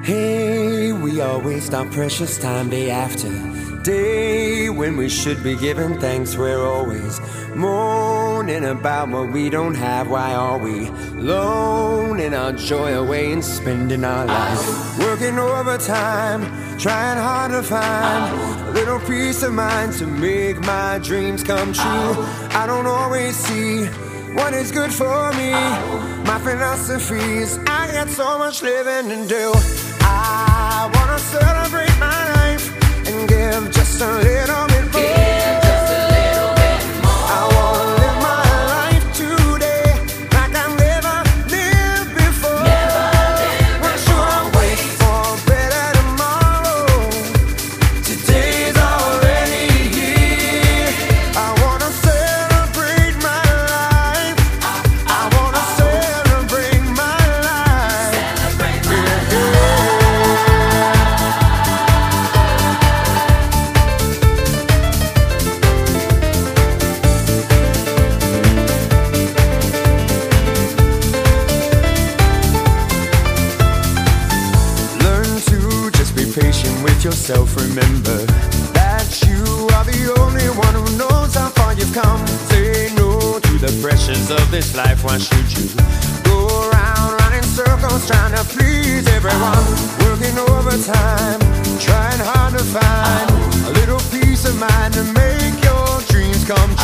Hey, we all waste our precious time day after day. When we should be giving thanks, we're always moaning about what we don't have. Why are we loaning our joy away and spending our life working overtime, trying hard to find a little peace of mind to make my dreams come true? I don't always see what is good for me. My philosophy is I got so much living to do. I wanna celebrate my life and give just a little bit more. Give just a little bit more. I wanna live my life today like I've never lived before. Never lived before. Should I wait for a better tomorrow? Today's already here. I wanna celebrate my life. I wanna celebrate my life. Celebrate my life. Patient with yourself, remember that you are the only one who knows how far you've come. Say no to the pressures of this life. Why should you go around running circles trying to please everyone? Working overtime, trying hard to find a little peace of mind to make your dreams come